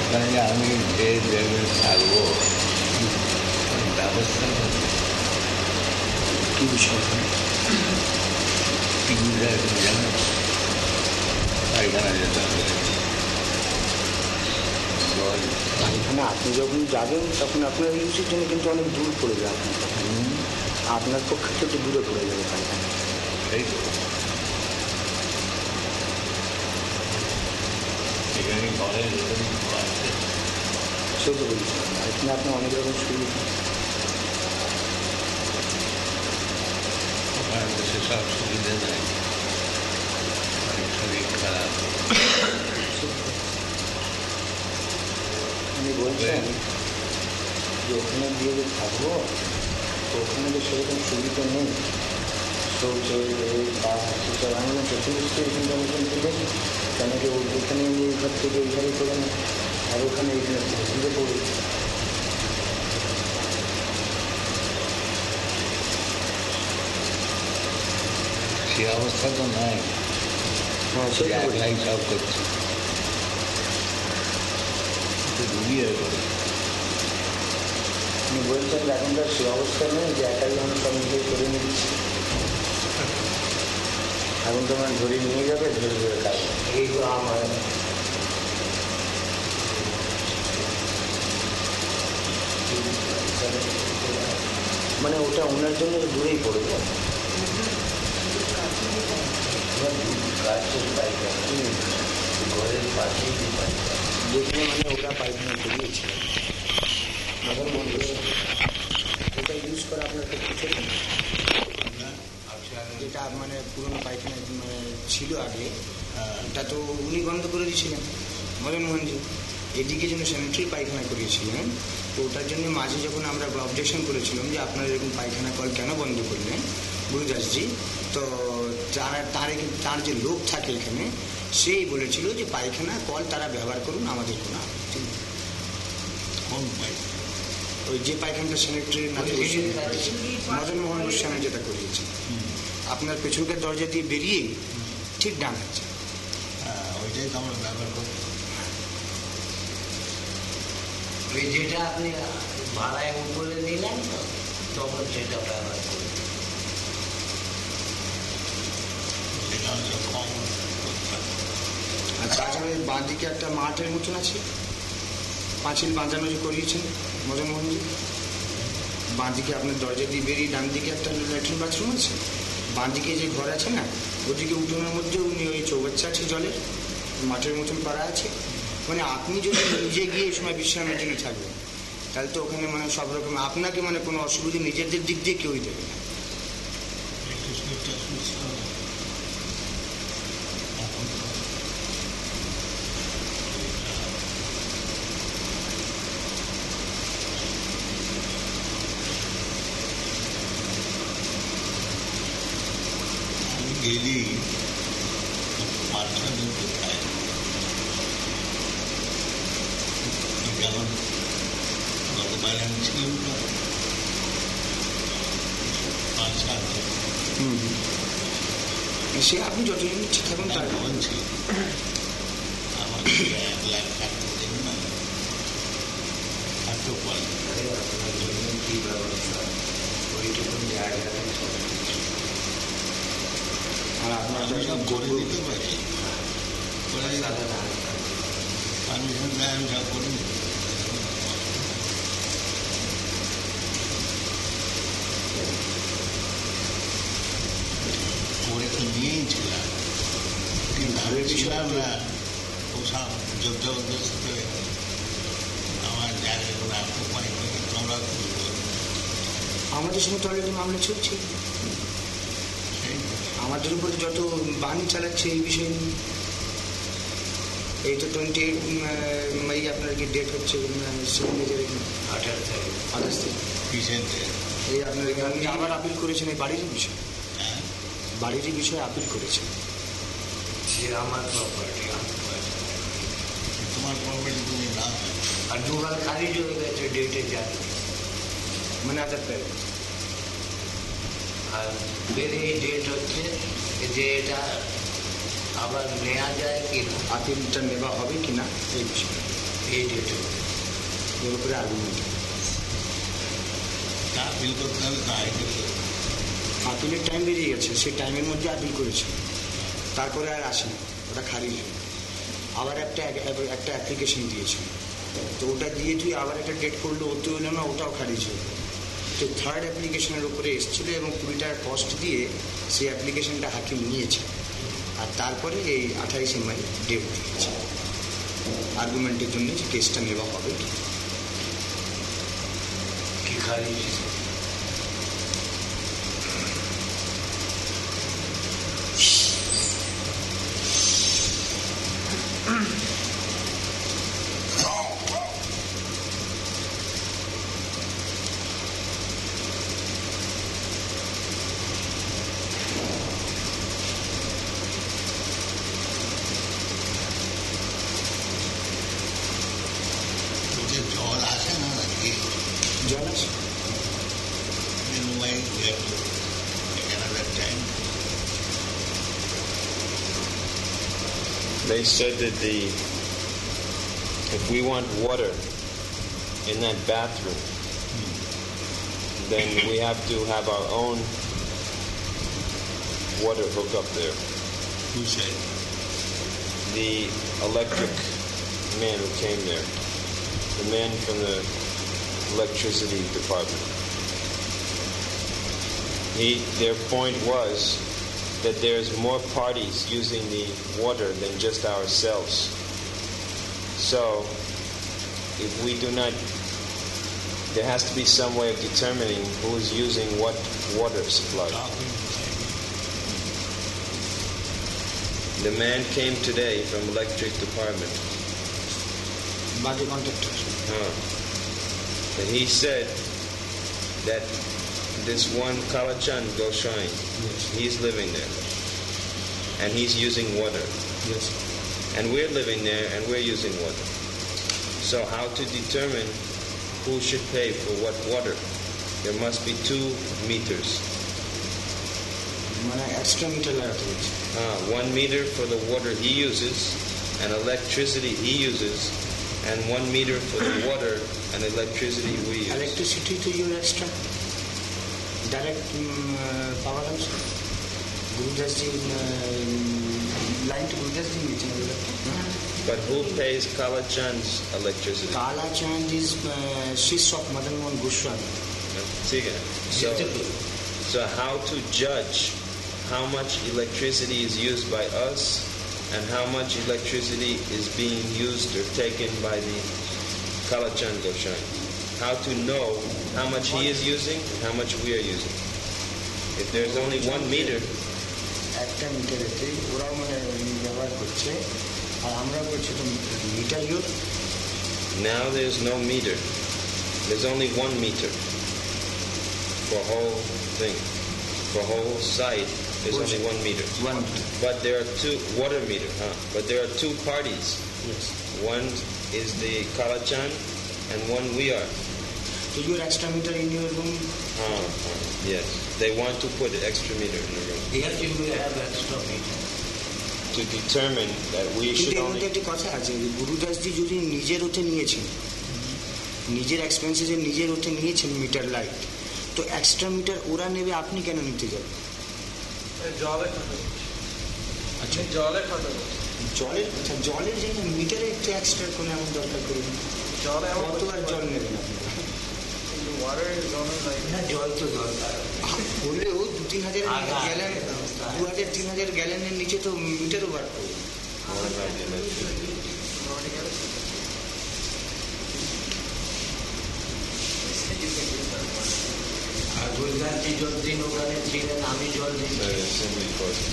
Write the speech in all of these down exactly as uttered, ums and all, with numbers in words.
ওখানে আমি যে জায়গায় থাকবো ব্যবস্থা কী বিষয় জানো পায়খানা যেতে হবে পায়খানা আপনি যখন যাবেন তখন আপনার ইউজের জন্য কিন্তু অনেক দূর পড়ে যাবে আপনার পক্ষে তো একটু দূরে পড়ে যাবে পায়খানা এই তো এখানে ঘরে আছে সে তো বলছিলাম এখানে আপনার অনেক রকম সুবিধা ওখানে তো সেসব সুবিধা নেই শরীর খারাপ উনি বলছেন যে ওখানে গিয়ে যে থাকবো তো ওখানে তো সেরকম সুবিধা নেই শৌচ বাস সেসব আমি চতুর্থ কিন্তু আমি কিন্তু দেখি কেন কি ওইখানে এই ঘর থেকে এইভাবে করে না আর ওখানে এইখানে ঘুরে পড়ি সে অবস্থা তো নয় হ্যাঁ সেটা একলাই সব করছে ঘুরিয়ে করে উনি বলছেন যে এখনকার সে অবস্থা নেই যে একাই আমি সব নিজেই করে নিচ্ছি এখন তো মানে ধরে নিয়ে যাবে ধরে ধরে কাজ এই তো আমার মানে ওটা ওনার জন্য দূরেই পড়বে ঘরের পাশেই যেখানে মানে ওটা পায়খানা করিয়েছিল মদন মন্দির ওটা ইউজ করা আপনার পক্ষে যেটা মানে পুরোনো পায়খানা মানে ছিল আগে তা তো উনি বন্ধ করে দিয়েছিলেন মদন মোহনজি এদিকে যেন স্যানিটারি পায়খানা করিয়েছিলেন তো ওটার জন্য মাঝে যখন আমরা অবজেকশন করেছিলাম যে আপনারা এরকম পায়খানা কল কেন বন্ধ করলেন গুরুদাসজি তো যারা তার তার যে লোক থাকে এখানে সেই বলেছিল যে পায়খানা কল তারা ব্যবহার করুন আমাদের কোনো আপত্তি নেই ওই যে পায়খানাটা স্যানিটারি মদন মোহন গোস্বামী যেটা করিয়েছে আপনার পেছনকার দরজা দিয়ে বেরিয়ে ঠিক ডান আছে ওইটাই তো আমরা ব্যবহার করি ওই যেটা আপনি ভাড়ায় উপরে নিলেন তো তখন সেটা ব্যবহার করি আর তাছাড়া বাঁ দিকে একটা মাঠের মতন আছে পাঁচিল বাঁধানো যে করিয়েছেন মদন মোহনজি বাঁ দিকে আপনার দরজা দিয়ে বেরিয়ে ডান দিকে একটা ল্যাট্রিন বাথরুম আছে বাঁ দিকে যে ঘর আছে না ওদিকে উঠোনের মধ্যে উনি ওই চৌবাচ্চা আছে জলের মাঠের মতন করা আছে মানে আপনি যদি নিজে গিয়ে এই সময় বিশ্রামের জন্য থাকবেন তাহলে তো ওখানে মানে সব রকম আপনাকে মানে কোনো অসুবিধা নিজেদের দিক দিয়ে কেউই দেবে না গেলি মাঠটা কোথায় যেমন গতকাল আমি ছিলাম তো পাঁচ সাত হুম সে আপনি যতদিন ঠিক থাকুন তার কেমন ছিল আমার এক লাখ থাকতে দেন না থাকতেও পারে আপনার জন্য কী ব্যবস্থা ওইটুকুন জায়গাটা আর আপনার আমি সব করে দিতে পারি পারমিশন দেয় আমি সব করে দিতে করে তো নিয়েই ছিলাম আমি ছিলাম না ওসব যোগ জবরদস্ত আমার জায়গাগুলো আপনি পাই তোমরা আমাদের সঙ্গে তো অলরেডি মামলা চলছে আমাদের উপরে যত বাণী চালাচ্ছে এই বিষয় নিয়ে এই তো টোয়েন্টি এইট মে আপনার কি ডেট হচ্ছে সিগনেচার আঠারো তারিখ আঠাশ থেকে এই আপনার আপনি আবার আপিল করেছেন এই বাড়িরই বিষয় বাড়িরই বিষয়ে আপিল করেছেন সে আমার প্রপার্টি তোমার প্রপার্টি তুমি না আর দুবার খারিজ হয়ে গেছে ডেটে যায় মানে আধার প্রায় আর বেরিয়ে ডেট হচ্ছে যে এটা আবার নেওয়া যায় কি না আপিলটা নেওয়া হবে কি না এই বিষয়ে এই ডেটে এর উপরে আর্গুমেন্ট। তা আপিল করতে হবে, তা আইডিয়া আপিলের টাইম বেরিয়ে গেছে, সেই টাইমের মধ্যে আপিল করেছে, তারপরে আর আসেনি, ওটা খারিজ হয়ে আবার একটা একটা অ্যাপ্লিকেশন দিয়েছে, তো ওটা দিয়ে তুই আবার একটা ডেট করলো, ওতে হলো না, ওটাও খারিজ হয়ে গেল। তো থার্ড অ্যাপ্লিকেশনের উপরে এসেছিলো এবং কুড়ি টাকা কস্ট দিয়ে সেই অ্যাপ্লিকেশনটা হাকিম নিয়েছে, আর তারপরে এই আঠাইশে মাই ডেট দিয়েছে আর্গুমেন্টের জন্য যে কেসটা নেওয়া হবে। কি খারিজ? তোদের জল আসে না নাকি? জল আছে Why we have to take another time? They said that the if we want water in that bathroom, then we have to have our own water hook up there. Who said? The electric man who came there, the man from the electricity department. He, their point was that there's more parties using the water than just ourselves. So, if we do not, there has to be some way of determining who is using what water supply. The man came today from electric department. বাজে contractor. Huh. And he said that this one Kalachan Goshain, Yes. he's living there. And he's using water. Yes. And we're living there and we're using water. So how to determine who should pay for what water? There must be two meters. মানে extra meter লাগাতে হচ্ছে। Uh, one meter for the water he uses and electricity he uses, and one meter for the water and electricity we use. Electricity তো your extra direct power house Gurudasji line তো গুরুদাসজি নিয়েছেন। But who pays Kalachand's electricity? Kalachand is শিষ্য of Madan Mohan Goswami. So, so how to judge how much electricity is used by us and how much electricity is being used or taken by the Kalachan Goshain? How to know how much he is using and how much we are using? If there's only one meter, একটা মিটারেতে ওরাও মানে ব্যবহার করছে আর আমরা করছি তো meter your. now there's no meter. There's only one meter for whole thing. For whole site, there's only one meter. One. But there are two water meter, huh? But there are two parties. Yes. One is the Kalachan and one we are. So your extra meter in your room? Uh, uh, yes. They want to put an extra meter in the room Yes, you will have extra meter. to determine that we কিন্তু should এর only. মধ্যে একটি কথা আছে, গুরুদাসজি যদি নিজের ওতে নিয়েছেন, নিজের এক্সপেন্সেসে নিজের ওতে নিয়েছেন মিটার লাইট, তো এক্সট্রা মিটার ওরা নেবে, আপনি কেন নিতে যাবেন? জলের কথা আচ্ছা, জলের কথা জলের কথা, জলের জন্য মিটারে একটু এক্সট্রা কোনো এমন দরকার করে জল কতবার জল নেবেন আপনি? ওয়াটার না, জল তো দরকার। বললেও দু তিন হাজার আগে গ্যালেন, দু হাজার তিন হাজার গ্যালেনের নিচে তো মিটারও বার করবে। আর গুজরাটি যতদিন ওখানে ছিলেন আমি জল দিচ্ছি। Uh, simply causes.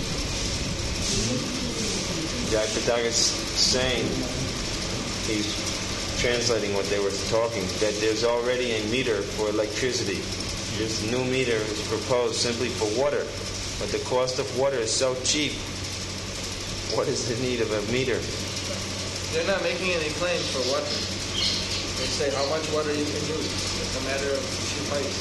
Jayapataka is saying, he's translating what they were talking, that there's already a meter for electricity. This new meter is proposed simply for water, but the cost of water is so cheap. What is the need of a meter? They're not making any claims for water. They say how much water you can use. It's a matter of cheap price.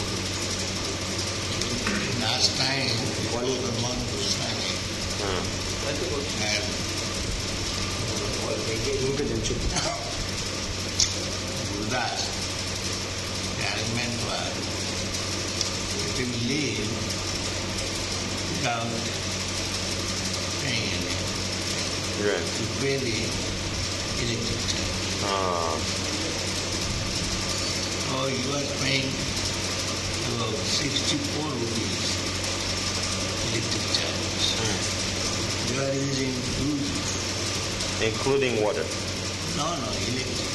Last time, Mother Mohan Goswami Huh. That's a good. had ঢুকে যান চুপ। Gurudas, the arrangement was to live without paying anything, Right. to pay the electric charge. Ah. Oh, you are paying about sixty-four rupees electric charges. Hmm. You are using huge. Including water. No, no, electric.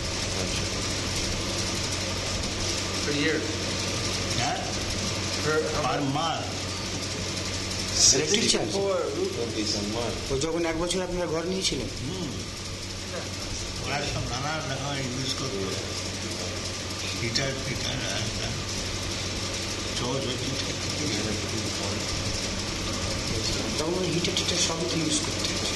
Per year. Yeah? Per, how Per much? month. Electric charge Four Rupees a month. তো যখন এক বছর আপনারা ঘর নিয়েছিলেন হুম। ওরা সব নানা রকম ইউজ করতো হিটার ফিটার আর চৌষট্টি তখন হিটার টিটার সবই তো ইউজ করতে হচ্ছে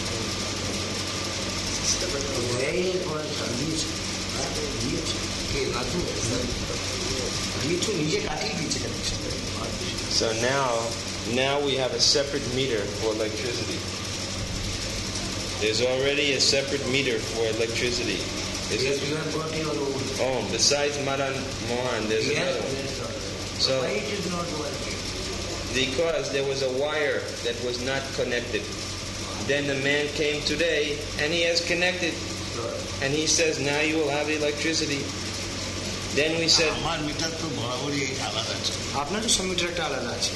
Very good service. দিয়েছে কে নাচু? দিয়েছো নিজে কাটিয়ে দিয়েছে connection So now, now we have a separate meter for electricity. There's already a separate meter for electricity. Is Yes, it? you have got your own. Oh, besides Madan Mohan, there's Yes, another one. that's all. So- Why it is not working? Because there was a wire that was not connected. Then the man came today and he has connected, Sure. and he says now you will have electricity. Then we said, আমার meter তো বরাবরই আলাদা ছিল। আপনারও সব metre একটা আলাদা আছে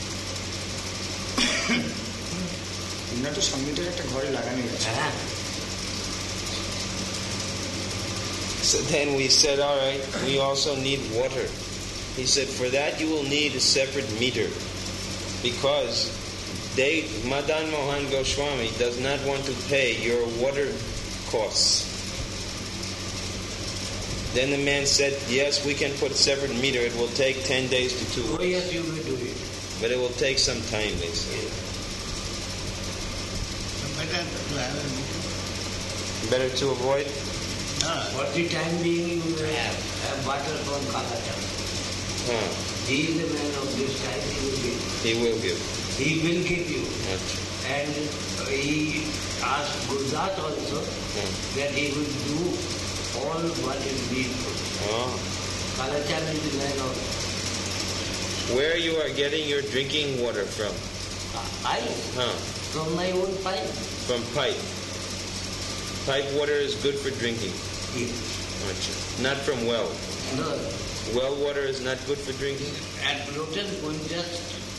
আপনার তো সব মিটার একটা ঘরে লাগানো আছে হ্যাঁ। so then we said, all right, we also need water. He said, for that you will need a separate meter, because they, Madan Mohan Goswami does not want to pay your water costs. Then the man said, yes, we can put a separate meter. It will take ten days to two Oh, weeks. yes, you will do it. But it will take some time, they said. Better to have a meter. Better to avoid? No, For the time being, you will have, have water from Kalachand. Huh. He is the man of this time, he will give. He will give. He will give you. Much. And he asked Gurudat also Hmm. that he will do all what is needful. Oh. Kalachand is the man of Where you are getting your drinking water from? I, Huh. from my own pipe. From pipe. Pipe water is good for drinking. Yes. Much. Not from well. No, Well water is not good for drinking? at Lotan Kund, just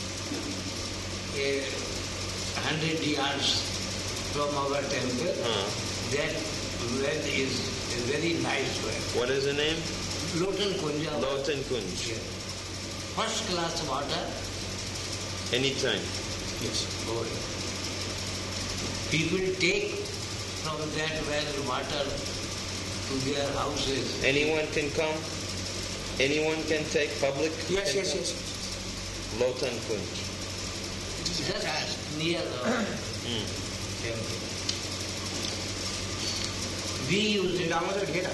a hundred yards from our temple, Huh. that well is a very nice well. What is the name? Lotan Kunja. Lotan Kunj. Yes. First class water. Anytime. Yes. Good. People take from that well water to their houses. Anyone can come? Anyone can take public? Yes, can yes, come? yes. Lotan Kunj. it is Just attached. near our Mm. temple. We use it. এটা আমাদের ঘেরা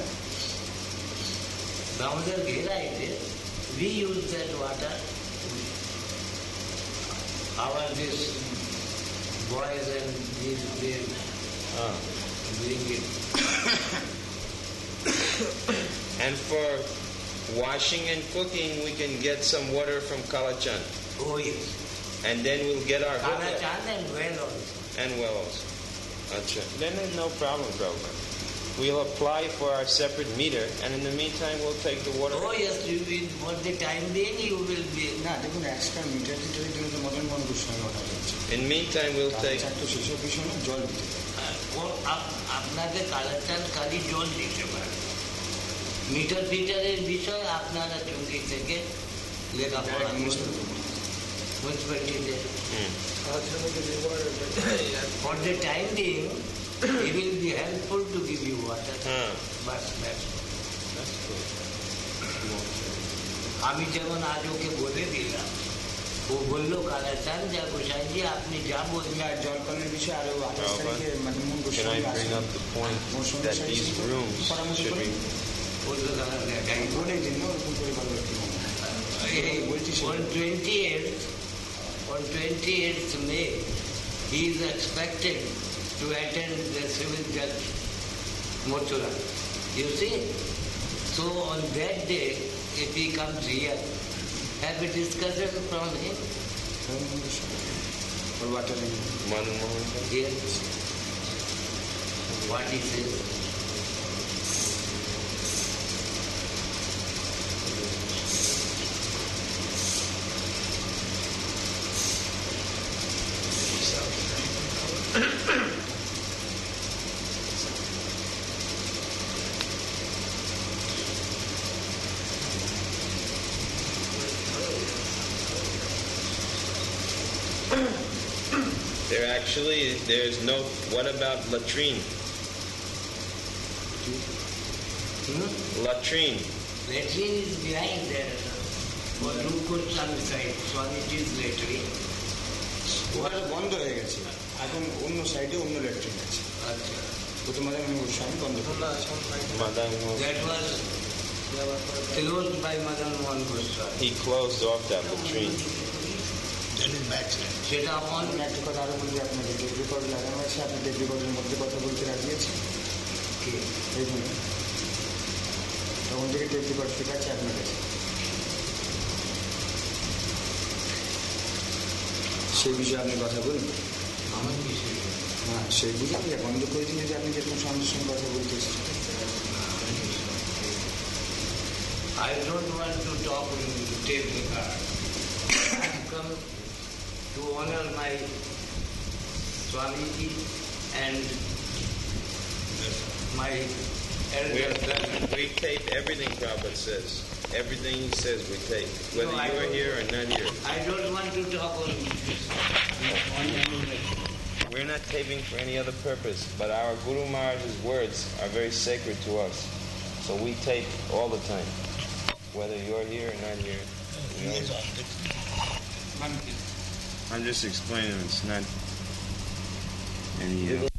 Damodar Ghera it is. We use that water. Our this boys and these they Ah. bring it. And for washing and cooking, we can get some water from Kalachan. Oh yes. And then we'll get our hookah Kalachan and well also. and wells. Acha. Then there's no problem, Prabhupada. We'll apply for our separate meter, and in the meantime, we'll take the water. Oh yes, you will, for the time being you will be. না দেখুন extra metre টিটারের জন্য তো Madan Mohan Goswami order যাচ্ছে In the meantime, we'll take. চার তো সেসব বিষয় না জল দিতে হবে। ও আপ- আপনাকে কালাচান খালি জল দিতে পারে মিটার ফিটারের বিষয় আপনারা চুঙ্গি থেকে লেখাপড়া Direct municipal. মিউনিসিপ্যালিটিতে Hmm. Kalachand will give you water, but for the time being he will be helpful to give you water Huh. বাস ব্যাস That's cool. আমি যেমন আজ ওকে বলে দিলাম ও বললো কালাচান যা গোসাইজি আপনি যা বলবেন আর জল কলের বিষয়ে আরো আঠাশ তারিখে Madan Mohan Can I Goswami bring up the point that these rooms should be. বললো কালাচান বলে দিন না ওরকম করে ভালো একটু on twenty-eighth, on twenty-eighth May, he is expected to attend the civil judge Mothura. You see? So on that day, if he comes here, have a discussion from him or what are you? Madan Mohan Bhai? here, what he says. There actually, there's no, what about latrine? Hmm? Latrine. Latrine is behind there. For Rukuch on the side, Swamiji's latrine. ওটা বন্ধ হয়ে গেছে এখন অন্য সাইডে অন্য latrine আছে Acha. ও তো মাঝে আমি গোস্বামী বন্ধ করে দিয়েছি। Madan Mohan. That was closed by Madan Mohan Goswami. He closed off that latrine. That is backside. সেটা on আমি একটা কথা আরো বলবি আপনাকে টেপ রেকর্ড লাগানো আছে আপনি টেপ রেকর্ডের মধ্যে কথা বলতে রাজি আছেন এই জন্য তখন থেকে টেপ রেকর্ড শেখাচ্ছে আপনার কাছে সেই বিষয়ে আপনি কথা বলুন আমার বিষয়. হ্যাঁ সেই বুঝে আপনি বন্ধ করে দিলে যে আপনি যেরকম সঙ্গে সঙ্গে কথা বলতে এসেছেন I don't want to talk in tape record. I have come to honor my Swamiji and my elder brother. We tape everything Prabhupada says. Everything he says we tape. Whether No, I you are don't- here or not here. I don't want to talk on on any We're not taping for any other purpose, but our Guru Maharaj's words are very sacred to us. So we tape all the time. Whether you're here or not here. We always, I'm just explaining it's not any... Uh,